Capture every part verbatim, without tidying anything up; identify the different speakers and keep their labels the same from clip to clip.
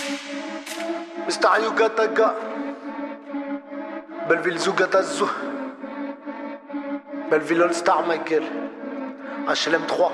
Speaker 1: mister Yuga Taga Belleville Zouga Tazou Belleville All Star ma gueule H L M trois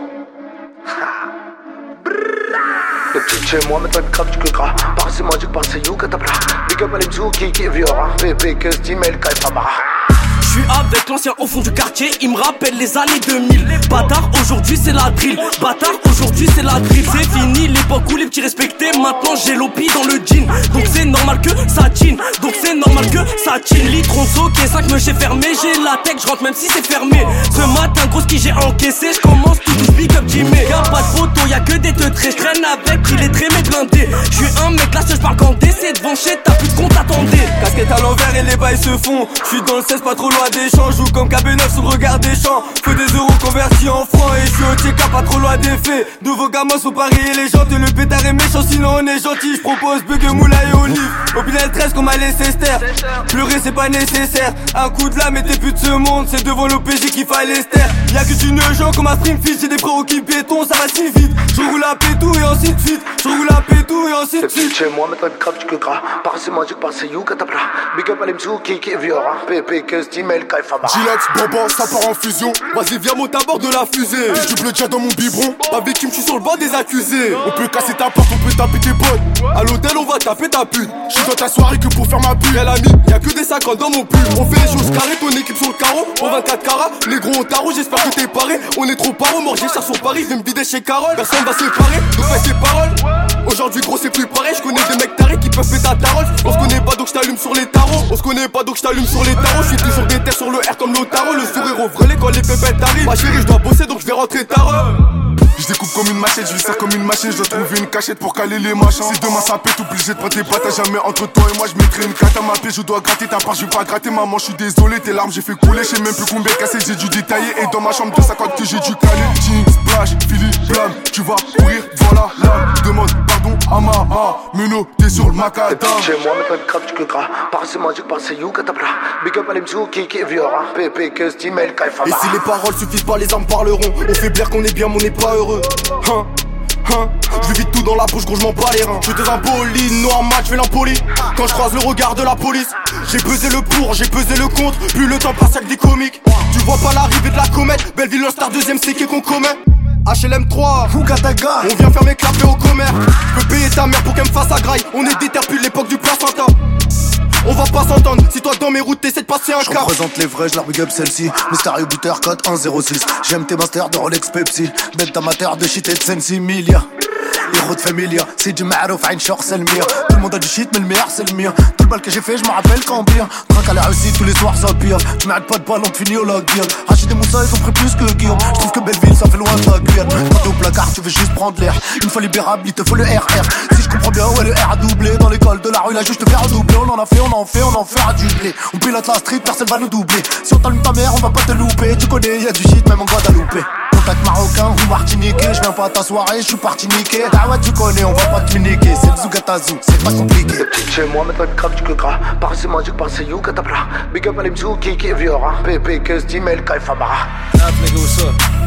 Speaker 1: le petit chez moi, mais toi de crap du que gras. Par c'est moi, du que par c'est you, katabra. Big up à l'imzou qui qui viora. Pépé que Steam et le Kaifamara.
Speaker 2: J'suis avec l'ancien au fond du quartier, il me rappelle les années deux mille. Bâtard, aujourd'hui c'est la drill. Bâtard, aujourd'hui c'est la drill. C'est fini l'époque où les petits respectaient. Maintenant j'ai l'opi dans le jean. Donc c'est normal que ça chine. Donc c'est normal que ça chine. Litronzo, K cinq me j'ai fermé. J'ai la tech, j'rentre même si c'est fermé. Ce matin, gros qui j'ai encaissé. J'commence tout douce, big up Jimmy. Y'a pas de photo, y'a que des teutrés. J'traîne avec, il est très mais blindé. J'suis un mec là, je parle quand c'est devant chez t'as plus de compte, attendez.
Speaker 3: Casquette à l'envers et les bails se font. J'suis dans le seize, pas trop loin des champs. Joue comme K B neuf sous le regard des champs. Faut des euros convertis en francs. Et j'suis au T K, pas trop loin des faits. Nouveau gamos, faut parier les gens. Le pétard est méchant, sinon on est gentil. J'propose bug, moula et olive. Au Pinel treize qu'on m'a laissé ster. Pleurer c'est pas nécessaire. Un coup de lame et t'es plus de ce monde. C'est devant l'O P J qu'il fallait se taire. Y'a que tu ne joues comme un Springfield. J'ai des frérots qui béton, ça va si vite. Je roule à pétou et ainsi de suite. Je roule à pétou et ainsi de suite.
Speaker 1: Chez moi, mais toi de crap du que gras. Par c'est moi, du que par c'est you, katabra. Big up à l'imzou qui qui viora. Pépé que Steam et le Kaifamara.
Speaker 4: Gilax, bonbon, ça part en fusion. Vas-y, viens monte à bord de la fusée. Je double déjà dans mon biberon. Pas victime, je suis sur le banc des accusés. On peut casser ta porte, on peut taper tes potes. À l'hôtel, on va taper ta pute. Je suis dans ta soirée que pour faire ma pute. Elle a mis, y'a que des cinquante dans mon pull. On fait les choses carrées, ton équipe sur le carreau. En vingt-quatre carats, les gros ont tarot, j'espère que t'es paré. On est trop paro, mort, j'ai cher sur Paris. Je vais me vider chez Carole. Personne va séparer, donc fais tes paroles. Aujourd'hui, gros, c'est plus pareil. Je connais des mecs tarés qui peuvent péter ta tarole. On se connaît pas, donc je t'allume sur les tarots. On se connaît pas, donc je t'allume sur les tarots. Je suis toujours des terres sur le R comme l'Otaro. Le sourire au vrelé quand les pépettes arrivent. Ma chérie, je dois bosser, donc je vais rentrer tard. Je découpe comme une machette, je lui sers comme une machette. Je dois trouver une cachette pour caler les machins. Si demain ça pète, obligé de prendre tes pattes. Jamais entre toi et moi, je mettrai une carte à ma pied. Je dois gratter ta part, je vais pas gratter maman. Je suis désolé, tes larmes j'ai fait couler. Je sais même plus combien cassé, j'ai dû détailler. Et dans ma chambre de cinquante que j'ai dû caler. Jeans, splash, Philly, blâme. Tu vas courir, voilà là. Demande pardon à maman. Meno, t'es sur le macadam.
Speaker 1: Chez moi, mais toi de crap du que gras. Par c'est moi, du que par c'est you, katabra. Big up à l'imzou qui qui viora. Pépé que Steam et le Kaifamara.
Speaker 3: Et si les paroles suffisent pas, les armes parleront. On fait blaire qu'on est bien, mais on n'est pas heureux. Hein, hein, je lui vide tout dans la bouche, gros, je m'en bats les reins. Je te un bolide, noir match, fais l'impoli. Quand je croise le regard de la police, j'ai pesé le pour, j'ai pesé le contre. Plus le temps passe avec des comiques. Tu vois pas l'arrivée de la comète. Belleville All Star deuxième, c'est qui qu'on commet. H L M trois,
Speaker 1: Fugataga.
Speaker 3: on vient faire mes clapets au commerce. Je peux payer ta mère pour qu'elle me fasse à graille. On est déter depuis l'époque du placenta. On va pas s'entendre, si toi dans mes routes t'essaies de passer un
Speaker 1: Je
Speaker 3: cap.
Speaker 1: représente les vrais, je leur big up celle-ci. Mysterio Butter, code un zéro six. J'aime tes masters de Rolex Pepsi. Bête amateur de shit et de Sensi Milia. Héros de familia, c'est du marouf, un short, c'est le mien. Tout le monde a du shit, mais le meilleur c'est le mien. Tout le bal que j'ai fait, je m'en rappelle quand bien. Traque à la réussite, tous les soirs ça pire. Tu m'arrêtes pas de balle, on te finit au log guild. Rachid et Moussa, ils ont pris plus que Guillaume. Je trouve que Belleville, ça fait loin de ta Guyane. Quand t'es au placard, tu veux juste prendre l'air. Une fois libérable, il te faut le R R. Si je comprends bien, ouais, le R a doublé. Dans l'école de la rue, là, juste te faire doubler. On en a fait, on en fait, on en fait du blé. On pilote la street, personne va nous doubler. Si on t'allume ta mère, on va pas te louper. Tu connais, y'a du shit, même en Guadeloupe. Contact marocain ou martiniquais, je viens pas à ta soirée, je suis parti niquer. Ah ouais, tu connais, on va pas te niquer. C'est le Zougatazou, c'est pas compliqué. Le petit chez moi, mais toi de crap du que gras. Par c'est moi, du que par c'est you, katabra. Big up à l'imzou qui qui viora. Pépé que Steam et le Kaifamara.
Speaker 5: Nigga, what's up?